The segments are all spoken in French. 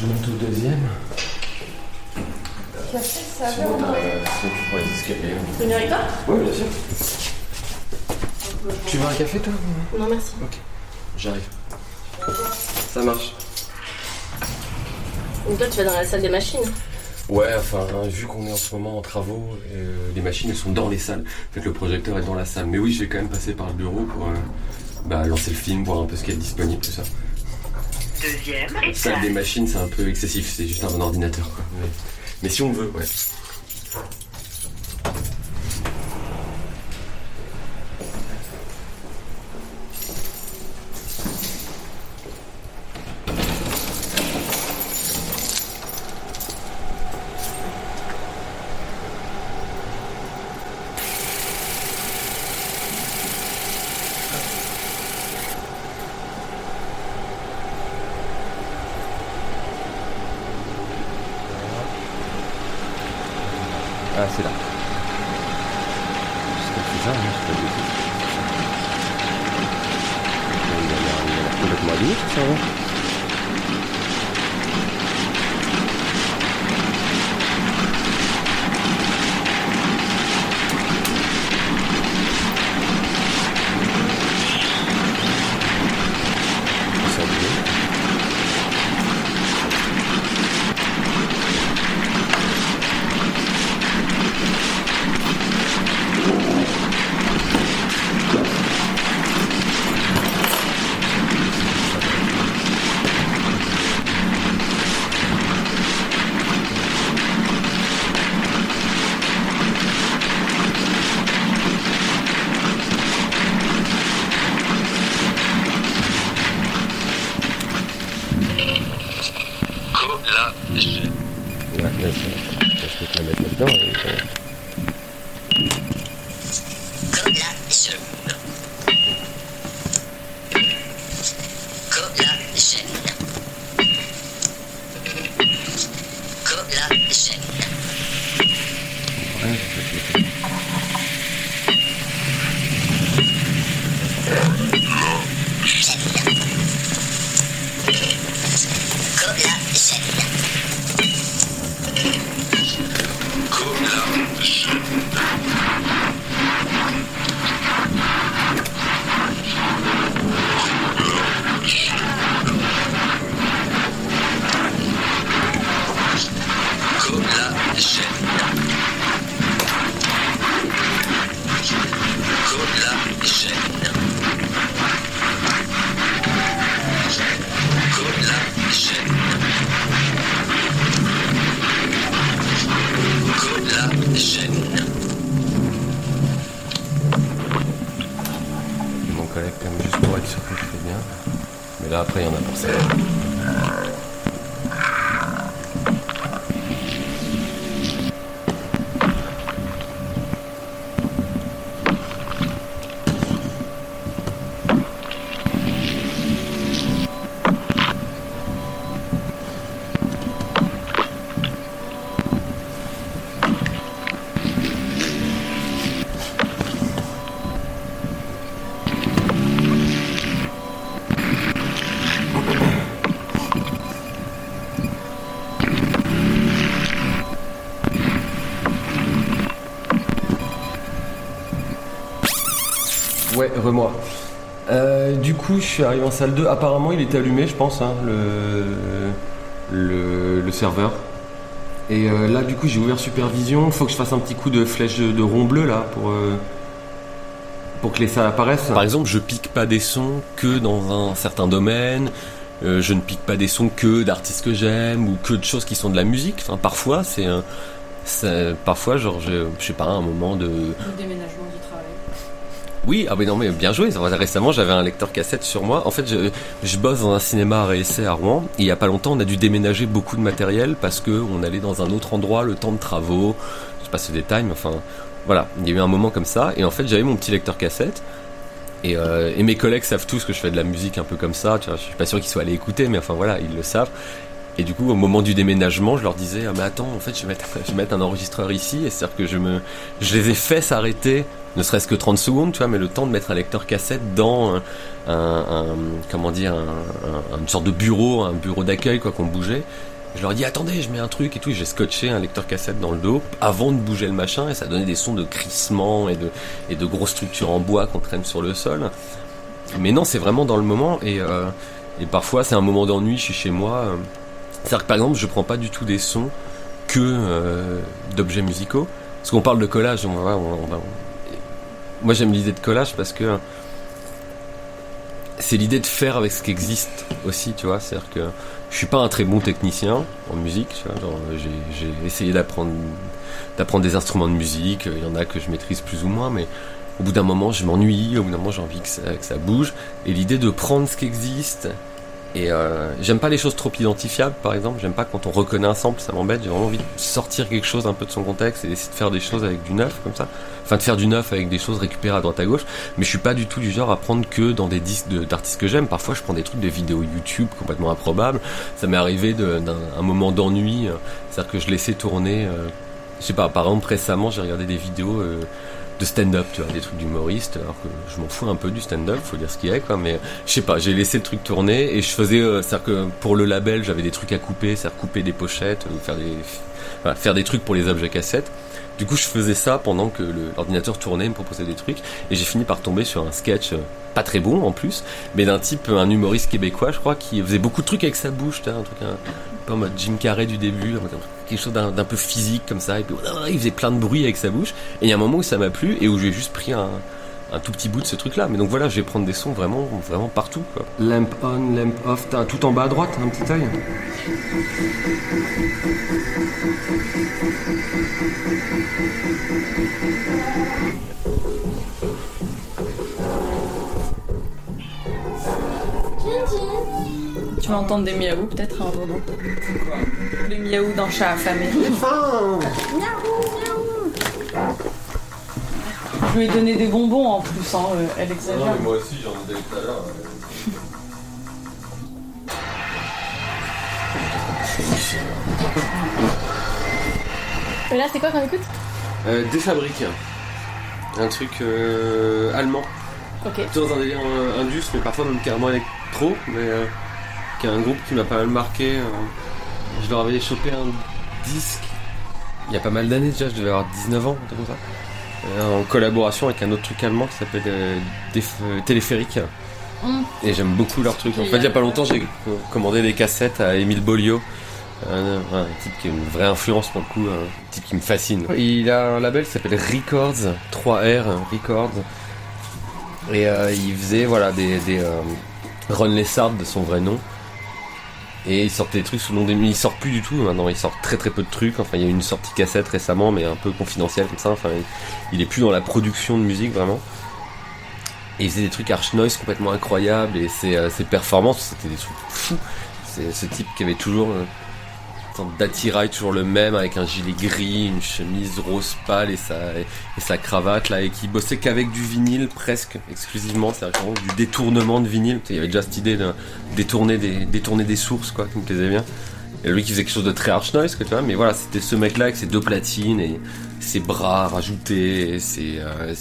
Je monte au deuxième. Café, ça Sinon, va. tu prends les escaliers. Tu veux venir avec toi? Oui, bien sûr. Tu veux un café, toi? Non, merci. Ok, j'arrive. Ça marche. Donc toi, tu vas dans la salle des machines. Ouais, enfin, vu qu'on est en ce moment en travaux, les machines elles sont dans les salles. Fait que le projecteur est dans la salle. Mais oui, je vais quand même passer par le bureau pour lancer le film, voir un peu ce qui est disponible, tout ça. Deuxième étage. Salle des machines, c'est un peu excessif, c'est juste un ordinateur, quoi. Mais si on veut, ouais. Ah, c'est là. C'est ça, hein, c'est pas du tout. Il a l'air complètement allumé, tout ça, hein. C'est allumé. Ouais, là, je peux te la mettre là-dedans. Mon collègue, quand même, juste pour être sûr que je fais bien. Mais là, après, il y en a pour ça. Ouais, remoi. Du coup, je suis arrivé en salle 2. Apparemment, il était allumé, je pense, hein, le serveur. Et là, du coup, j'ai ouvert supervision. Faut que je fasse un petit coup de flèche de rond bleu, là, pour que les salles apparaissent. Par exemple, je pique pas des sons que dans un certain domaine. Je ne pique pas des sons que d'artistes que j'aime ou que de choses qui sont de la musique. Enfin, parfois, parfois, genre, je sais pas, un moment de... Le déménagement du travail. Oui, ah mais non mais bien joué. Récemment, j'avais un lecteur cassette sur moi. En fait, je bosse dans un cinéma art et essai à Rouen. Et il y a pas longtemps, on a dû déménager beaucoup de matériel parce que on allait dans un autre endroit, le temps de travaux. Je sais pas ce détail, mais enfin, voilà. Il y a eu un moment comme ça. Et en fait, j'avais mon petit lecteur cassette. Et mes collègues savent tous que je fais de la musique un peu comme ça. Tu vois, je suis pas sûr qu'ils soient allés écouter, mais enfin voilà, ils le savent. Et du coup, au moment du déménagement, je leur disais, ah mais attends, en fait, je vais mettre un enregistreur ici. Et c'est-à-dire que je les ai fait s'arrêter, ne serait-ce que 30 secondes, tu vois, mais le temps de mettre un lecteur cassette dans une sorte de bureau, un bureau d'accueil, quoi, qu'on bougeait. Je leur dis attendez, je mets un truc et tout, et j'ai scotché un lecteur cassette dans le dos avant de bouger le machin, et ça donnait des sons de crissement et de grosses structures en bois qu'on traîne sur le sol. Mais non, c'est vraiment dans le moment, et parfois c'est un moment d'ennui, je suis chez moi. C'est-à-dire que par exemple, je prends pas du tout des sons que d'objets musicaux, parce qu'on parle de collage. Moi j'aime l'idée de collage parce que c'est l'idée de faire avec ce qui existe aussi, tu vois. C'est-à-dire que je suis pas un très bon technicien en musique, tu vois. Genre, j'ai essayé d'apprendre des instruments de musique. Il y en a que je maîtrise plus ou moins, mais au bout d'un moment, je m'ennuie. Au bout d'un moment, j'ai envie que ça bouge. Et l'idée de prendre ce qui existe. Et j'aime pas les choses trop identifiables, par exemple. J'aime pas quand on reconnaît un sample, ça m'embête. J'ai vraiment envie de sortir quelque chose un peu de son contexte et d'essayer de faire des choses avec du neuf, comme ça. Enfin, de faire du neuf avec des choses récupérées à droite à gauche. Mais je suis pas du tout du genre à prendre que dans des disques d'artistes que j'aime. Parfois, je prends des trucs de vidéos YouTube complètement improbables. Ça m'est arrivé d'un moment d'ennui. C'est-à-dire que je laissais tourner... je sais pas, par exemple, récemment, j'ai regardé des vidéos... de stand-up, tu vois, des trucs d'humoriste, alors que je m'en fous un peu du stand-up, faut dire ce qu'il y a, quoi, mais je sais pas, j'ai laissé le truc tourner et je faisais, c'est-à-dire que pour le label, j'avais des trucs à couper, c'est-à-dire couper des pochettes, faire des trucs pour les objets cassettes. Du coup, je faisais ça pendant que l'ordinateur tournait, me proposait des trucs, et j'ai fini par tomber sur un sketch pas très bon en plus, mais d'un type, un humoriste québécois, je crois, qui faisait beaucoup de trucs avec sa bouche, un truc un peu en mode Jim Carrey du début, quelque chose d'un peu physique comme ça, et puis il faisait plein de bruit avec sa bouche, et il y a un moment où ça m'a plu et où j'ai juste pris un tout petit bout de ce truc là. Mais donc voilà, je vais prendre des sons vraiment partout, quoi. Lamp on, lamp off, t'as tout en bas à droite, un petit œil. Tu vas entendre des miaou peut-être un moment. Les miaou d'un chat affamé. Miaou, miaou. Je lui ai donné des bonbons en plus, hein, elle exagère. Non, mais moi aussi j'en ai donné tout à l'heure. Et là c'est quoi qu'on écoute? Des fabriques. Un truc allemand. Ok. Dans un délire indus, mais parfois même carrément électro, mais qui est un groupe qui m'a pas mal marqué. Je leur avais chopé un disque il y a pas mal d'années déjà, je devais avoir 19 ans, un truc comme ça, en collaboration avec un autre truc allemand qui s'appelle Téléphérique. Et j'aime beaucoup leur truc. En fait, il y a pas longtemps, j'ai commandé des cassettes à Émile Bolliot, un type qui est une vraie influence pour le coup, un type qui me fascine. Il a un label qui s'appelle Records, 3R Records, et il faisait des Ron Lessard de son vrai nom. Et il sortait des trucs sous le nom il sort plus du tout maintenant, il sort très très peu de trucs. Enfin, il y a eu une sortie cassette récemment, mais un peu confidentielle comme ça. Enfin, il est plus dans la production de musique vraiment. Et il faisait des trucs arch noise complètement incroyables, et ses performances, c'était des trucs fous. C'est ce type qui avait toujours une sorte d'attirail toujours le même, avec un gilet gris, une chemise rose pâle et sa cravate là, et qui bossait qu'avec du vinyle presque exclusivement, c'est-à-dire du détournement de vinyle. Il y avait déjà cette idée de détourner des sources, quoi, qui me plaisait bien. Et lui qui faisait quelque chose de très arch noise, quoi, tu vois. Mais voilà, c'était ce mec-là avec ses 2 platines et ses bras rajoutés, et ses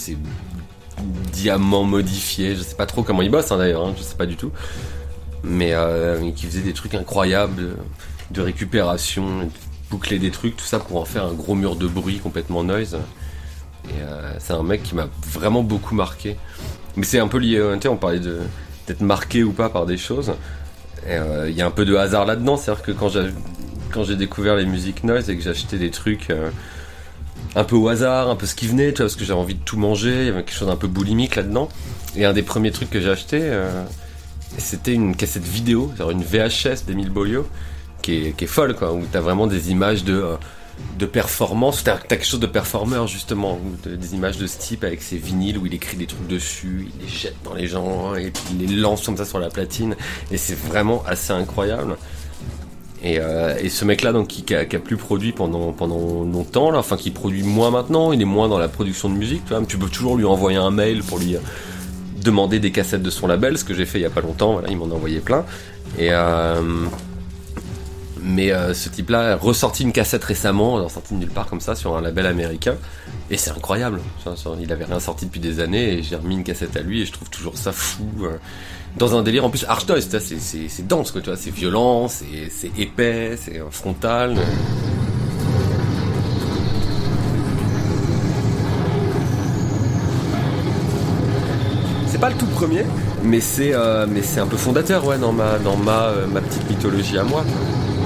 diamants modifiés. Je sais pas trop comment il bosse, d'ailleurs, je sais pas du tout. Mais qui faisait des trucs incroyables de récupération, boucler des trucs, tout ça pour en faire un gros mur de bruit complètement noise. Et c'est un mec qui m'a vraiment beaucoup marqué. Mais c'est un peu lié, on parlait d'être marqué ou pas par des choses. Il y a un peu de hasard là-dedans, c'est-à-dire que quand j'ai découvert les musiques noise et que j'achetais des trucs un peu au hasard, un peu ce qui venait, tu vois, parce que j'avais envie de tout manger, il y avait quelque chose d'un peu boulimique là-dedans. Et un des premiers trucs que j'ai acheté, c'était une cassette vidéo, genre une VHS d'Émile Bolliot, qui est folle, quoi, où t'as vraiment des images de performance, t'as quelque chose de performeur justement, des images de ce type avec ses vinyles où il écrit des trucs dessus, il les jette dans les gens et puis il les lance comme ça sur la platine, et c'est vraiment assez incroyable. Et ce mec là donc qui a plus produit pendant longtemps là, enfin qui produit moins maintenant, il est moins dans la production de musique, tu vois, tu peux toujours lui envoyer un mail pour lui demander des cassettes de son label, ce que j'ai fait il y a pas longtemps, voilà, il m'en a envoyé plein. Et Mais ce type-là a ressorti une cassette récemment, il a sorti de nulle part comme ça sur un label américain, et c'est incroyable. Il avait rien sorti depuis des années, et j'ai remis une cassette à lui, et je trouve toujours ça fou. Dans un délire, en plus, Arch Noise, c'est dense, quoi, tu vois, c'est violent, c'est épais, c'est frontal. C'est pas le tout premier, mais c'est un peu fondateur, ouais, dans ma petite mythologie à moi.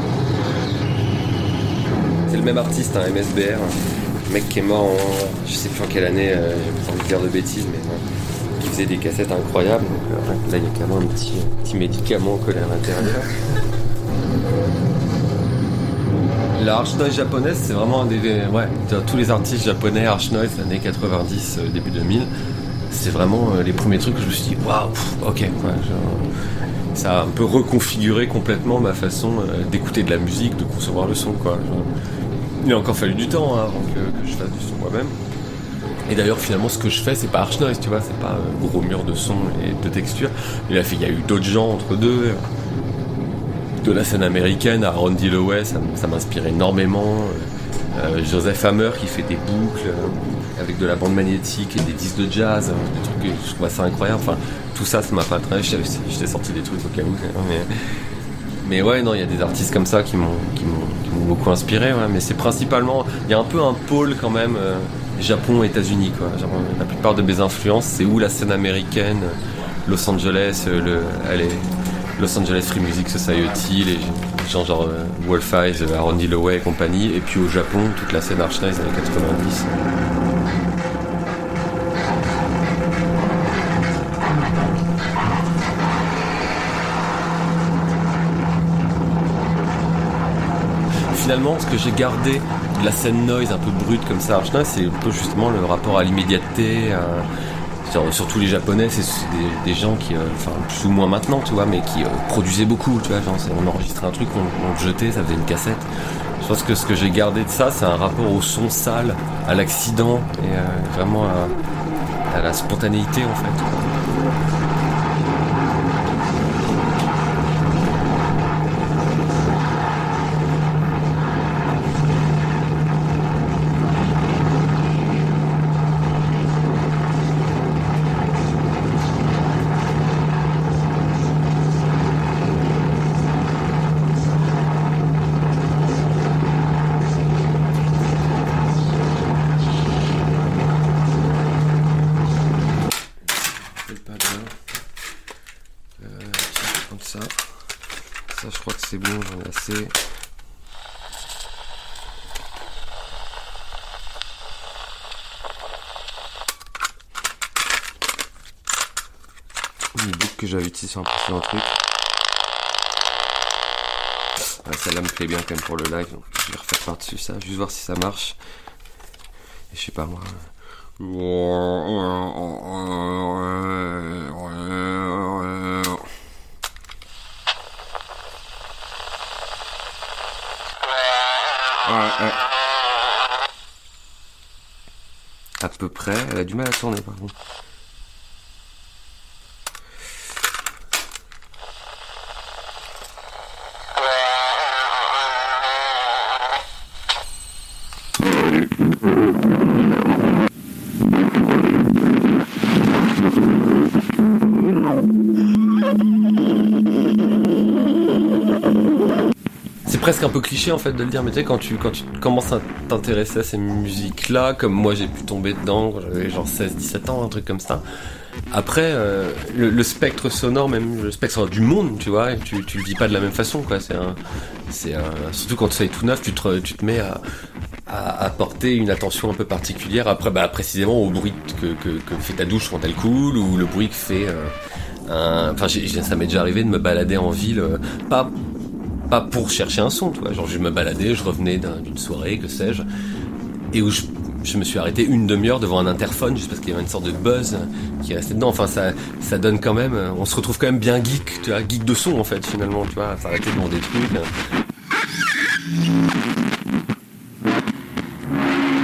C'est le même artiste, hein, MSBR, un mec qui est mort en, je sais plus en quelle année, j'ai pas envie de dire de bêtises, mais qui faisait des cassettes incroyables. Donc, là, il y a quand même un petit médicament collé à l'intérieur. La Arch Noise japonaise, c'est vraiment tous les artistes japonais Arch Noise, années 90, début 2000, c'est vraiment les premiers trucs que je me suis dit, waouh, ok, quoi, ça a un peu reconfiguré complètement ma façon d'écouter de la musique, de concevoir le son, quoi. Il a encore fallu du temps avant que je fasse du son moi-même. Et d'ailleurs, finalement, ce que je fais, c'est pas Arch Noise, tu vois, c'est pas gros mur de son et de texture. Il y a eu d'autres gens entre deux. De la scène américaine à Randy Lowey, ça m'inspire énormément. Joseph Hammer qui fait des boucles avec de la bande magnétique et des disques de jazz, des trucs que je trouve assez incroyable. Enfin, tout ça m'a pas très. Je t'ai sorti des trucs au cas où. Mais ouais, non, il y a des artistes comme ça qui m'ont beaucoup inspiré. Ouais, mais c'est principalement, il y a un peu un pôle quand même. Japon, États-Unis, quoi. Genre, la plupart de mes influences, c'est où la scène américaine, Los Angeles, Los Angeles Free Music Society, les gens genre Wolf Eyes, Randy Lowey et compagnie, et puis au Japon, toute la scène Arch Noise des années 90. Finalement, ce que j'ai gardé de la scène noise un peu brute comme ça, Arch Noise, c'est un peu justement le rapport à l'immédiateté. Surtout les Japonais, c'est des gens qui, plus ou moins maintenant, tu vois, mais qui produisaient beaucoup, tu vois. Genre, on enregistrait un truc, on le jetait, ça faisait une cassette. Je pense que ce que j'ai gardé de ça, c'est un rapport au son sale, à l'accident et vraiment à la spontanéité, en fait. Ça, je crois que c'est bon, j'en ai assez. Une boucle que j'avais utilisée sur un précédent truc. Celle-là me plaît bien quand même pour le live, donc je vais refaire par-dessus ça, juste voir si ça marche. Et je sais pas moi. Ouais. À peu près, elle a du mal à tourner par contre. C'est presque un peu cliché en fait de le dire, mais tu sais, quand tu commences à t'intéresser à ces musiques-là, comme moi j'ai pu tomber dedans quand j'avais genre 16-17 ans, un truc comme ça. Après, le spectre sonore, même le spectre du monde, tu vois, tu le vis pas de la même façon, quoi. Surtout quand tu es tout neuf, tu te mets à porter une attention un peu particulière. Après, précisément au bruit que fait ta douche quand elle coule, ou le bruit que fait ça m'est déjà arrivé de me balader en ville, pas pour chercher un son, tu vois. Genre, je me baladais, je revenais d'une soirée, que sais-je, et où je me suis arrêté une demi-heure devant un interphone juste parce qu'il y avait une sorte de buzz qui restait dedans. Enfin, ça donne quand même, on se retrouve quand même bien geek, tu vois, geek de son en fait, finalement, tu vois, à s'arrêter devant des trucs.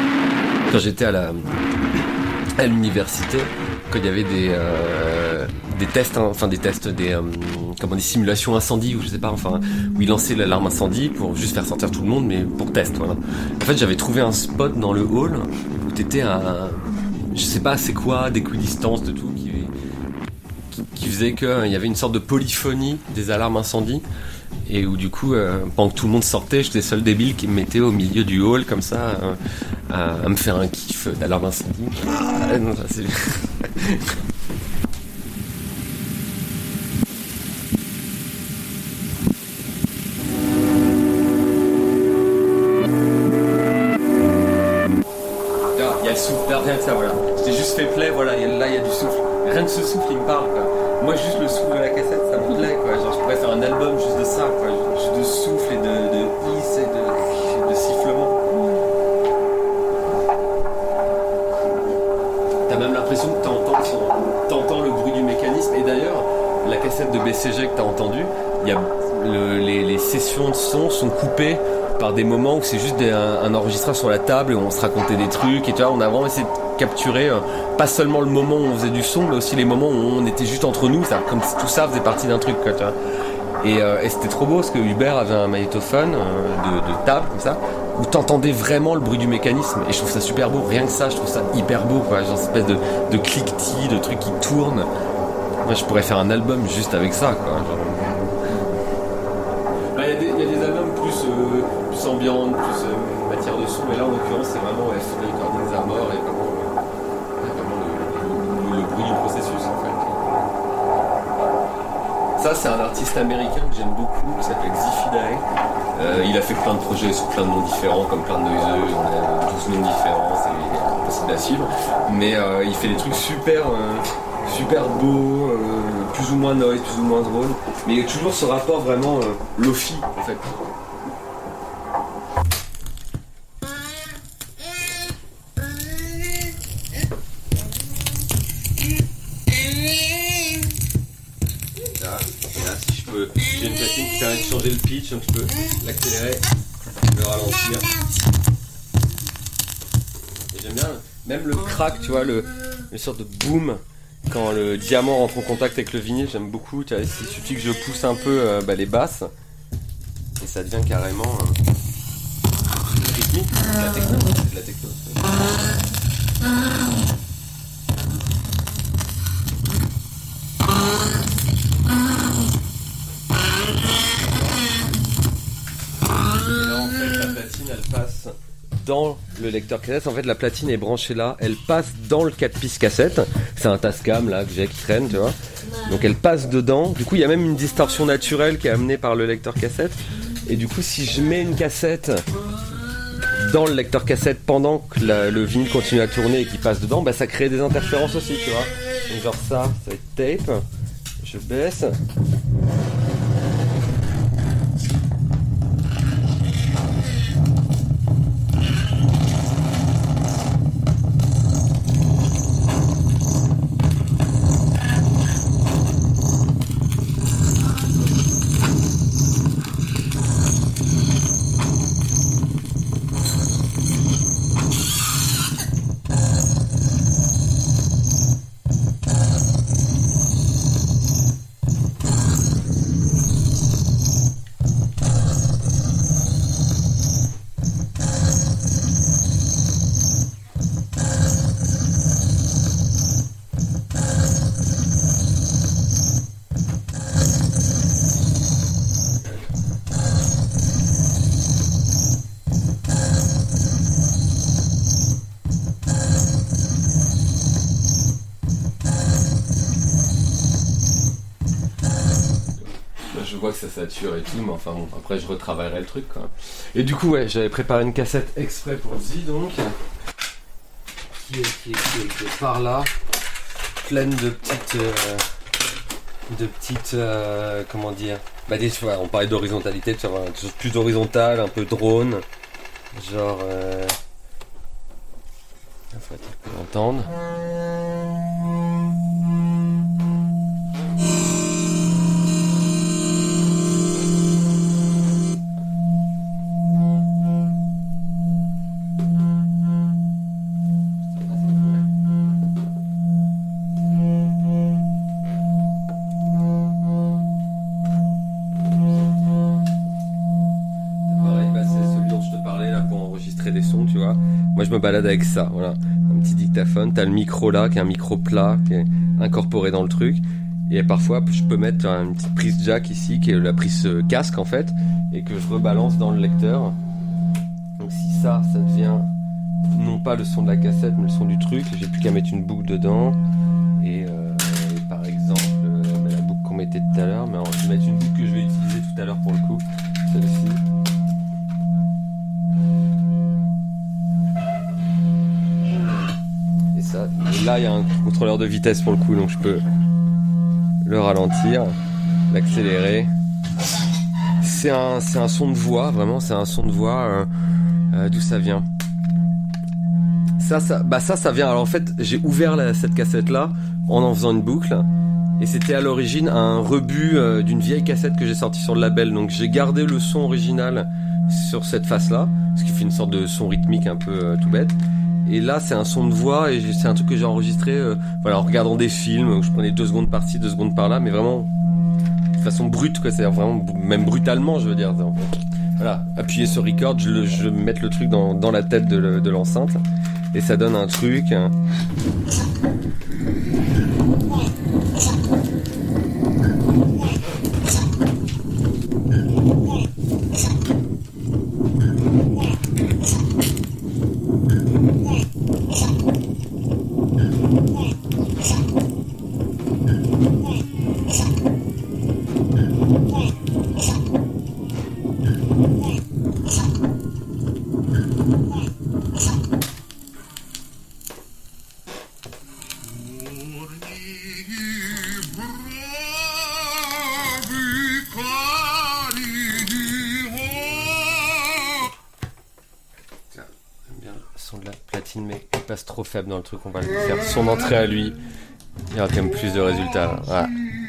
Quand j'étais à l'université, quand il y avait des tests, hein, enfin des tests, des simulations incendie ou je sais pas, enfin où il lançait l'alarme incendie pour juste faire sortir tout le monde, mais pour test, voilà. En fait, j'avais trouvé un spot dans le hall où t'étais à, je sais pas c'est quoi, d'équidistance de tout, qui faisait qu'il y avait une sorte de polyphonie des alarmes incendie. Et où du coup, pendant que tout le monde sortait, j'étais le seul débile qui me mettait au milieu du hall comme ça, à me faire un kiff d'alarme incendie. Ah, non, ça, c'est... Il y a le souffle, là, rien que ça, voilà. J'ai juste fait play, voilà, là il y a du souffle. Rien que ce souffle, il me parle, quoi. Moi, juste le souffle de la cassette, ça me plaît, quoi. Genre, je pourrais faire un album juste de ça, quoi. Juste de souffle et de hiss et de sifflement. T'as même l'impression que t'entends le bruit du mécanisme. Et d'ailleurs, la cassette de BCG que t'as entendue, il y a les sessions de son sont coupées par des moments où c'est juste un enregistreur sur la table et où on se racontait des trucs. Et tu vois, on a vraiment essayé de capturer pas seulement le moment où on faisait du son, mais aussi les moments où on était juste entre nous, comme si tout ça faisait partie d'un truc, quoi, tu vois. Et c'était trop beau parce que Hubert avait un magnétophone de table comme ça, où t'entendais vraiment le bruit du mécanisme. Et je trouve ça super beau, rien que ça, je trouve ça hyper beau, quoi. Genre une espèce de cliquetis, de trucs qui tournent. Moi, je pourrais faire un album juste avec ça, quoi. Il y a des albums plus ambiantes, plus matière de son, mais là en l'occurrence c'est vraiment Field Recordings à mort et vraiment le bruit du processus en fait. Ça c'est un artiste américain que j'aime beaucoup qui s'appelle Xifidae. Il a fait plein de projets sous plein de noms différents, comme plein de noiseux, on a 12 noms différents, c'est impossible à suivre. Mais il fait des trucs super beaux, plus ou moins noise, plus ou moins drôle. Mais il y a toujours ce rapport vraiment lofi en fait. J'ai une platine qui permet de changer le pitch, donc je peux l'accélérer, le ralentir. Et j'aime bien, même le crack, tu vois, le sorte de boom quand le diamant rentre en contact avec le vinyle, j'aime beaucoup. Tu vois, il suffit que je pousse un peu les basses et ça devient carrément rythmique. C'est de la techno, c'est de la techno. Elle passe dans le lecteur cassette. En fait, la platine est branchée là, elle passe dans le 4 pistes cassette. C'est un Tascam là que j'ai qui traîne, tu vois. Donc elle passe dedans. Du coup, il y a même une distorsion naturelle qui est amenée par le lecteur cassette. Et du coup, si je mets une cassette dans le lecteur cassette pendant que le vinyle continue à tourner et qu'il passe dedans, bah ça crée des interférences aussi, tu vois. Donc genre ça va être tape. Je baisse. Je vois que ça sature et tout, mais enfin bon, après je retravaillerai le truc, quoi. Et du coup, ouais, j'avais préparé une cassette exprès pour Zi, donc, qui est par là, pleine de petites, comment dire, bah des fois, on parlait d'horizontalité, tu vois, quelque chose plus horizontal, un peu drone, genre, il faut l'entendre. Moi je me balade avec ça, voilà. Un petit dictaphone, t'as le micro là, qui est un micro plat, qui est incorporé dans le truc. Et parfois je peux mettre une petite prise jack ici, qui est la prise casque en fait, et que je rebalance dans le lecteur. Donc si ça devient non pas le son de la cassette, mais le son du truc, j'ai plus qu'à mettre une boucle dedans. Et par exemple, la boucle qu'on mettait tout à l'heure, mais alors, je vais mettre une boucle que je vais utiliser tout à l'heure pour le coup, celle-ci. Et là il y a un contrôleur de vitesse pour le coup, donc je peux le ralentir, l'accélérer. C'est un son de voix, vraiment c'est un son de voix. D'où ça vient? Ça vient. Alors en fait j'ai ouvert cette cassette là en faisant une boucle, et c'était à l'origine un rebut d'une vieille cassette que j'ai sortie sur le label, donc j'ai gardé le son original sur cette face là, ce qui fait une sorte de son rythmique un peu tout bête. Et là c'est un son de voix, et c'est un truc que j'ai enregistré en regardant des films où je prenais 2 secondes par-ci, 2 secondes par-là, mais vraiment de façon brute quoi, c'est-à-dire vraiment même brutalement je veux dire. Voilà, appuyer sur record, je vais mettre le truc dans la tête de l'enceinte, et ça donne un truc. De la platine, mais il passe trop faible dans le truc, on va lui faire son entrée à lui, il y aura quand même plus de résultats. Voilà.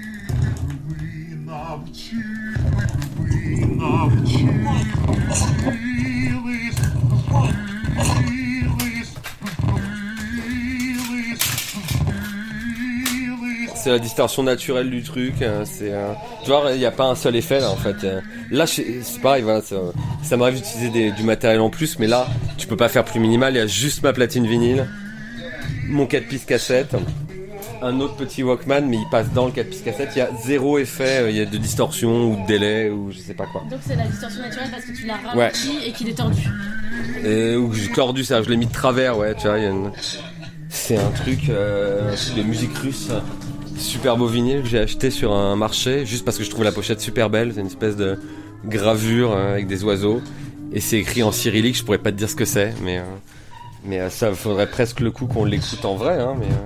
C'est la distorsion naturelle du truc, tu vois, il n'y a pas un seul effet là en fait. Là c'est pareil, voilà, ça m'arrive d'utiliser du matériel en plus, mais là tu peux pas faire plus minimal, il y a juste ma platine vinyle, mon 4 pistes cassette, un autre petit Walkman, mais il passe dans le 4 pistes cassette, il y a zéro effet, il y a de distorsion ou de délai ou je sais pas quoi. Donc c'est la distorsion naturelle parce que tu l'as ralenti et qu'il est tordu. Ou j'ai tordu ça, je l'ai mis de travers, ouais, tu vois, c'est un truc de musique russe. Super beau vinyle que j'ai acheté sur un marché juste parce que je trouve la pochette super belle. C'est une espèce de gravure avec des oiseaux, et c'est écrit en cyrillique. Je pourrais pas te dire ce que c'est, mais ça faudrait presque le coup qu'on l'écoute en vrai, hein, mais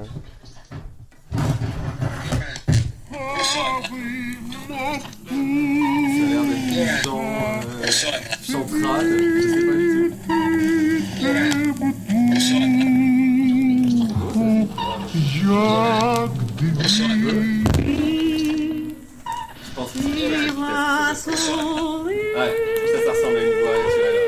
ça a l'air d'être dans central, je sais pas du tout. Je pense que c'est la vitesse. Ouais, ça ressemble à une voix naturelle.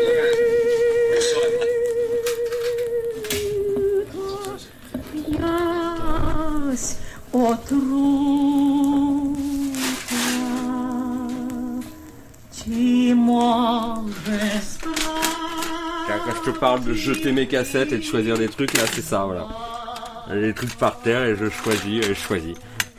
Quand je te parle de jeter mes cassettes et de choisir des trucs, là c'est ça, voilà. Il y a des trucs par terre et je choisis.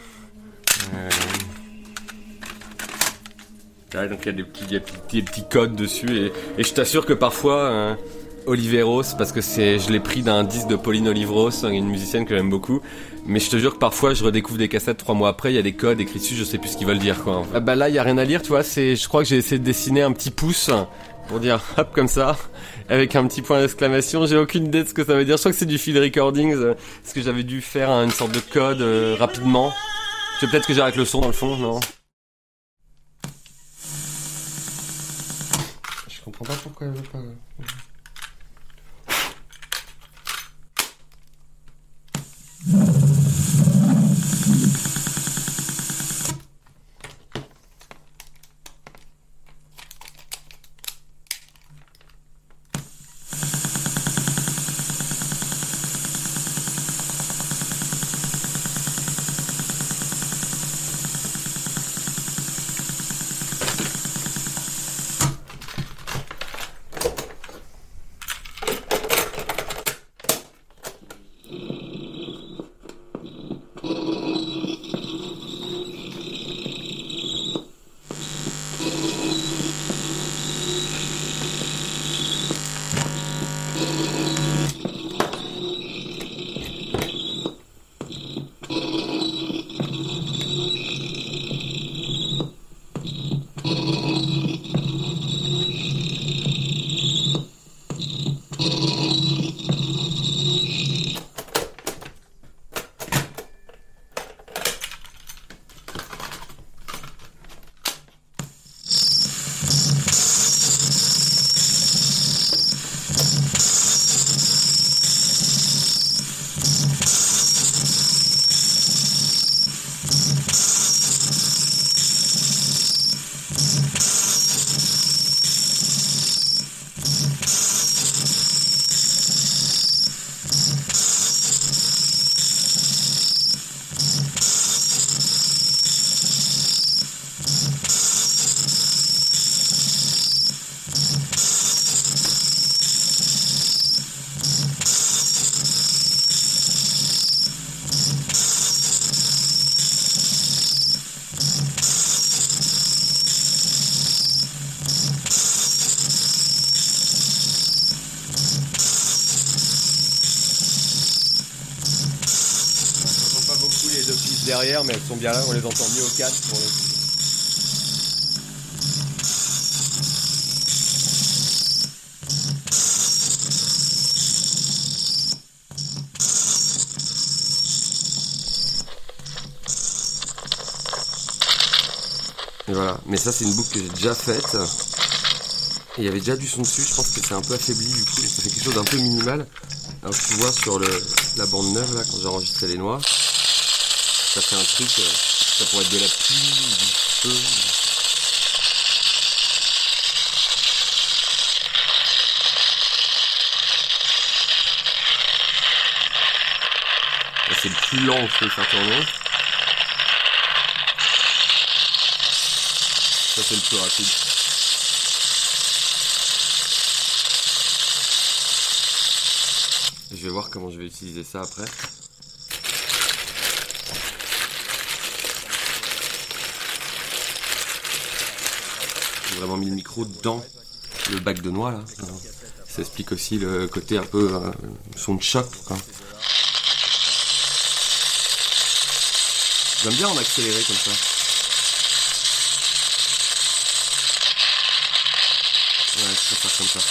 Ouais, donc il y a des petits codes dessus, et je t'assure que parfois Oliveros, parce que je l'ai pris d'un disque de Pauline Oliveros, une musicienne que j'aime beaucoup, mais je te jure que parfois je redécouvre des cassettes 3 mois après, il y a des codes écrits dessus, je sais plus ce qu'ils veulent dire quoi. Ah bah là il y a rien à lire, tu vois, je crois que j'ai essayé de dessiner un petit pouce pour dire hop comme ça, avec un petit point d'exclamation, j'ai aucune idée de ce que ça veut dire. Je crois que c'est du field recordings, parce que j'avais dû faire une sorte de code rapidement. Peut-être que j'arrête le son dans le fond, non? Je comprends pas pourquoi elle veut pas. derrière, mais elles sont bien là, on les entend mieux au casque pour le... Et voilà, mais ça c'est une boucle que j'ai déjà faite. Et il y avait déjà du son dessus, je pense que c'est un peu affaibli du coup, ça fait quelque chose d'un peu minimal. Alors tu vois sur la bande neuve là, quand j'ai enregistré les noix, ça fait un truc, ça pourrait être de la pluie, du feu. Là, c'est le plus lent où je peux le faire tourner. Ça c'est le plus rapide. Je vais voir comment je vais utiliser ça après. J'ai vraiment mis le micro dans le bac de noix là. Ça explique aussi le côté un peu son de choc, quoi. J'aime bien en accélérer comme ça. Ouais, je peux faire comme ça.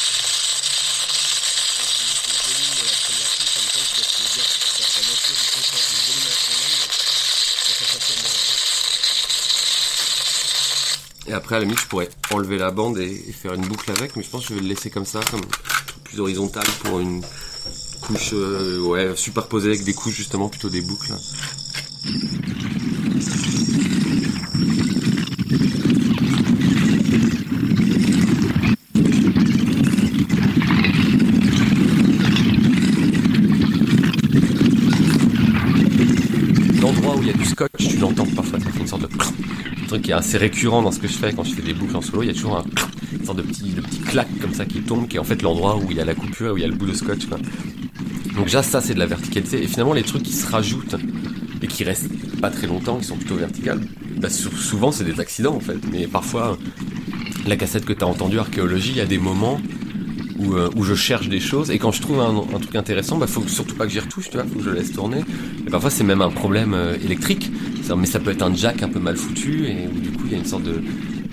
Et après, à la limite, je pourrais enlever la bande et faire une boucle avec, mais je pense que je vais le laisser comme ça, comme plus horizontal pour une couche superposée avec des couches justement plutôt des boucles. L'endroit où il y a du scotch, tu l'entends parfois, ça fait une sorte de truc qui est assez récurrent dans ce que je fais quand je fais des boucles en solo. Il y a toujours une sorte de petit clac comme ça qui tombe, qui est en fait l'endroit où il y a la coupure, où il y a le bout de scotch, quoi. Donc déjà ça c'est de la verticalité, et finalement les trucs qui se rajoutent et qui restent pas très longtemps, qui sont plutôt verticales, bah, souvent c'est des accidents en fait. Mais parfois la cassette que t'as entendue Archéologie, il y a des moments où je cherche des choses, et quand je trouve un truc intéressant, bah faut surtout pas que j'y retouche, tu vois, faut que je le laisse tourner. Et parfois c'est même un problème électrique, mais ça peut être un jack un peu mal foutu, et où du coup il y a une sorte de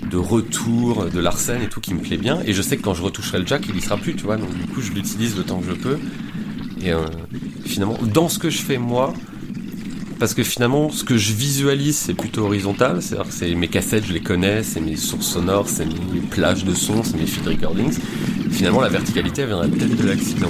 retour de l'arsène et tout qui me plaît bien, et je sais que quand je retoucherai le jack il y sera plus, tu vois, donc du coup je l'utilise le temps que je peux. Et finalement dans ce que je fais moi, parce que finalement ce que je visualise c'est plutôt horizontal, c'est-à-dire que c'est mes cassettes, je les connais, c'est mes sources sonores, c'est mes plages de sons, c'est mes field recordings. Finalement la verticalité elle viendrait peut-être de l'accident.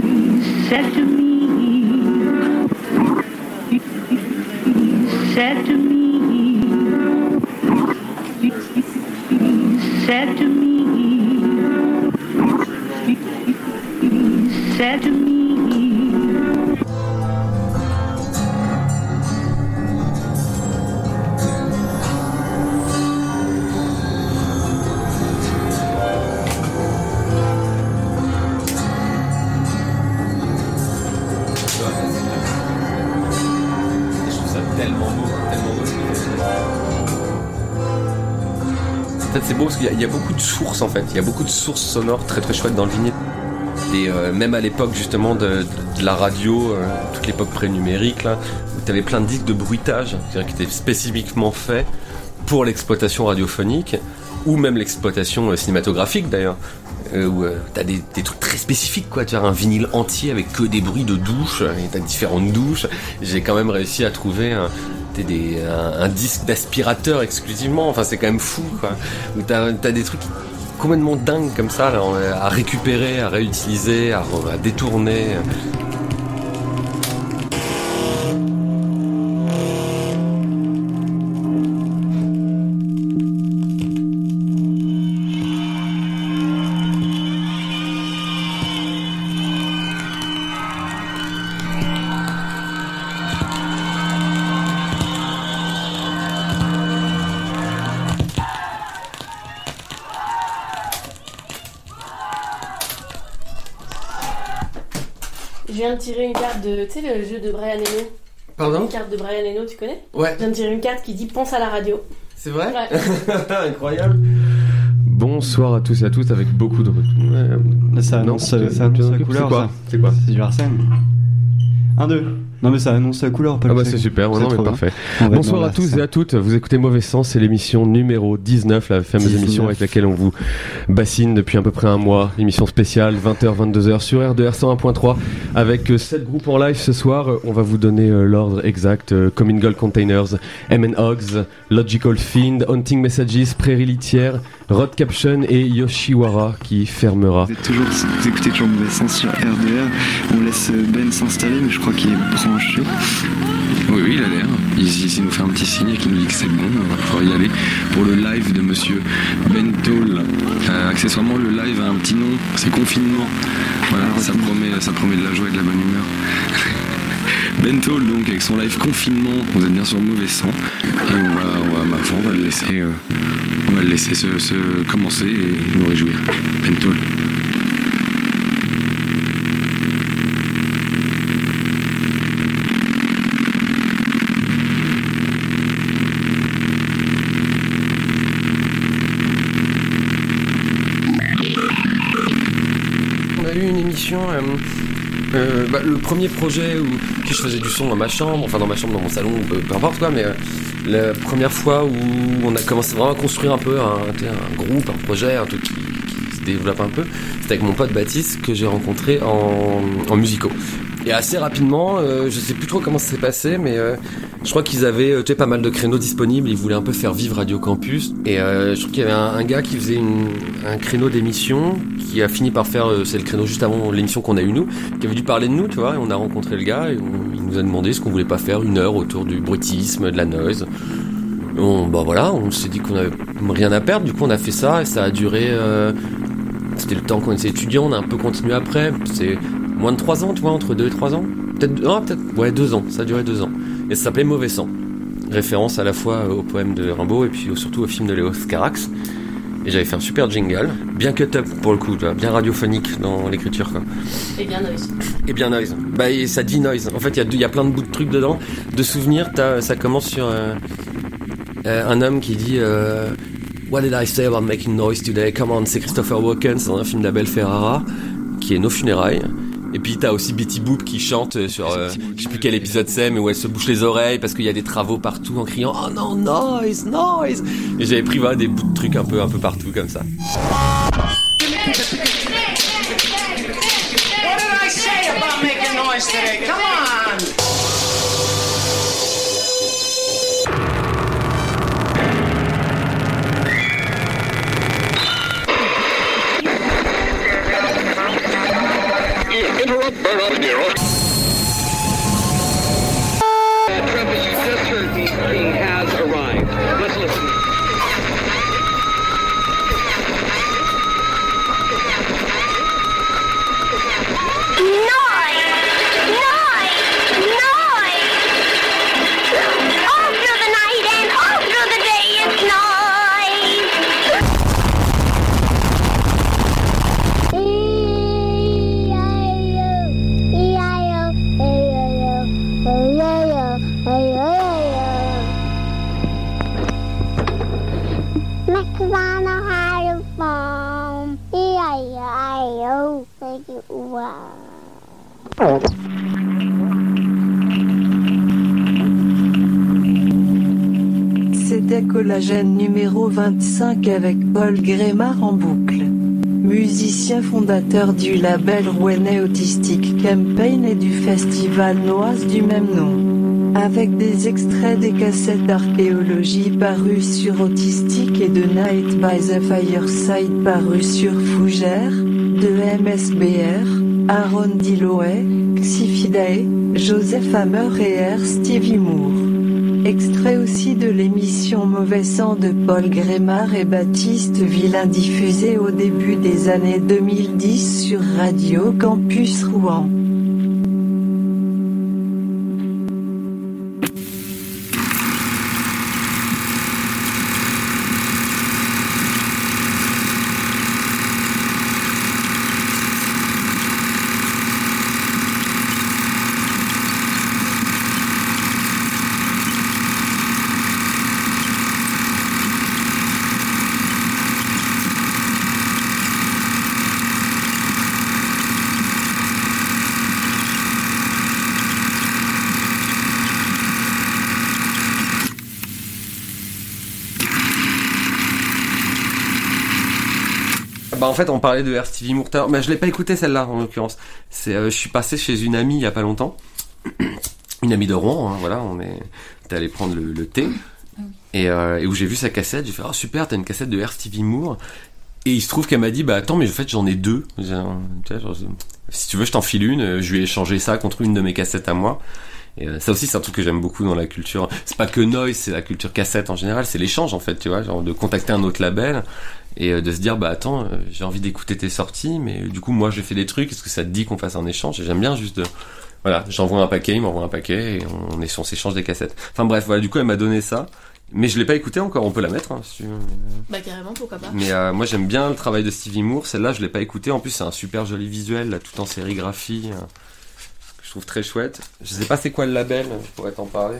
Said to me, said to me, said to me. En fait, c'est beau parce qu'il y a beaucoup de sources en fait. Il y a beaucoup de sources sonores très très chouettes dans le vinyle. Et même à l'époque justement de la radio, toute l'époque pré-numérique là, où t'avais plein de disques de bruitage, c'est-à-dire qui étaient spécifiquement faits pour l'exploitation radiophonique ou même l'exploitation cinématographique d'ailleurs. Où t'as des trucs très spécifiques quoi, tu as un vinyle entier avec que des bruits de douche, et t'as différentes douches. J'ai quand même réussi à trouver un disque d'aspirateur exclusivement, enfin c'est quand même fou quoi, où t'as des trucs complètement dingues comme ça là, à récupérer, à réutiliser, à détourner. Je viens de tirer une carte de... Tu sais, le jeu de Brian Eno. Pardon ? Une carte de Brian Eno, tu connais ? Ouais. Je viens de tirer une carte qui dit « Pense à la radio ». C'est vrai ? Ouais. Incroyable. Bonsoir à tous et à toutes avec beaucoup de retours. Ça annonce la couleur. C'est quoi ? C'est du Arsène. 1, 2. Non mais ça annonce la couleur, pas le c'est super, non mais parfait. Bien. Bonsoir à tous et à toutes, vous écoutez Mauvais Sens, c'est l'émission numéro 19, la fameuse émission avec laquelle on vous bassine depuis à peu près un mois, émission spéciale 20h, 22h sur RDR 101.3 avec 7 groupes en live ce soir. On va vous donner l'ordre exact, Commingle Containers, M&. Hogs, Logical Fiend, Haunting Messages, Prairie Litière, Rod Caption et Yoshiwara qui fermera. Vous écoutez toujours Mauvais Sens sur RDR, on laisse Ben s'installer mais je crois qu'il est branché. Oui, il a l'air. Il nous fait un petit signe et qu'il nous dit que c'est bon, on va pouvoir y aller pour le live de monsieur Bentol. Accessoirement, le live a un petit nom, c'est Confinement. Voilà, ça promet de la joie et de la bonne humeur. Bentol, donc, avec son live Confinement, vous êtes bien sur Mauvais Sang. Et on va le laisser se commencer et nous réjouir. Bentol. Le premier projet où je faisais du son dans ma chambre, dans mon salon, peu importe quoi, mais la première fois où on a commencé vraiment à construire un peu un groupe, un projet, un truc qui se développe un peu, c'était avec mon pote Baptiste que j'ai rencontré en musicaux. Et assez rapidement, je sais plus trop comment ça s'est passé, mais je crois qu'ils avaient pas mal de créneaux disponibles, ils voulaient un peu faire vivre Radio Campus, et je crois qu'il y avait un gars qui faisait un créneau d'émission, qui a fini par faire, c'est le créneau juste avant l'émission qu'on a eu nous, qui avait dû parler de nous, tu vois, et on a rencontré le gars, et il nous a demandé ce qu'on voulait pas faire 1 heure autour du bruitisme, de la noise. On s'est dit qu'on avait rien à perdre, du coup on a fait ça, et ça a duré, c'était le temps qu'on était étudiant, on a un peu continué après, c'est moins de 3 ans, tu vois, entre 2 et 3 ans. Peut-être 2 ans, ça a duré 2 ans. Et ça s'appelait Mauvais Sang. Référence à la fois au poème de Rimbaud et puis surtout au film de Léos Carax. Et j'avais fait un super jingle, bien cut-up pour le coup, bien radiophonique dans l'écriture, quoi. Et bien noise. Et bien noise. Et ça dit noise. En fait, il y a plein de bouts de trucs dedans. De souvenirs, ça commence sur un homme qui dit What did I say about making noise today? Come on, c'est Christopher Walken, c'est dans un film d'Abel Ferrara, qui est Nos funérailles. Et puis t'as aussi Betty Boop qui chante sur je sais plus quel épisode c'est, mais où elle se bouche les oreilles parce qu'il y a des travaux partout en criant oh non, noise, noise. Et j'avais pris des bouts de trucs un peu partout comme ça. What did I say about making noise today? Come on! Trevor, you just heard me sing C'était Collagène numéro 25 avec Paul Grémard en boucle. Musicien fondateur du label rouennais Autistic Campaign et du festival Noise du même nom. Avec des extraits des cassettes d'archéologie parus sur Autistic et de Night by the Fireside parus sur Fougère, de MSBR, Aaron Diloé, Xifidae, Joseph Hammer et R. Stevie Moore. Extrait aussi de l'émission Mauvais sang de Paul Grémard et Baptiste Villain diffusée au début des années 2010 sur Radio Campus Rouen. Bah en fait on parlait de R. Stevie Moore, mais je l'ai pas écouté celle-là en l'occurrence. Je suis passé chez une amie il y a pas longtemps, une amie de Rouen, hein, voilà, on était allé prendre le thé et où j'ai vu sa cassette, j'ai fait oh super, t'as une cassette de R. Stevie Moore, et il se trouve qu'elle m'a dit bah attends mais en fait j'en ai deux, si tu veux je t'en file une, je lui ai échangé ça contre une de mes cassettes à moi. Et ça aussi c'est un truc que j'aime beaucoup dans la culture, c'est pas que noise, c'est la culture cassette en général, c'est l'échange en fait, tu vois, genre de contacter un autre label et de se dire bah attends j'ai envie d'écouter tes sorties mais du coup moi j'ai fait des trucs, est-ce que ça te dit qu'on fasse un échange, et j'aime bien juste voilà, j'envoie un paquet, il m'envoie un paquet et on s'échange des cassettes, enfin bref voilà, du coup elle m'a donné ça mais je l'ai pas écouté encore, on peut la mettre hein, si tu veux. Bah carrément, pourquoi pas. Mais moi j'aime bien le travail de Stevie Moore, celle-là je l'ai pas écouté, en plus c'est un super joli visuel là, tout en sérigraphie je trouve très chouette. Je sais pas c'est quoi le label, je pourrais t'en parler.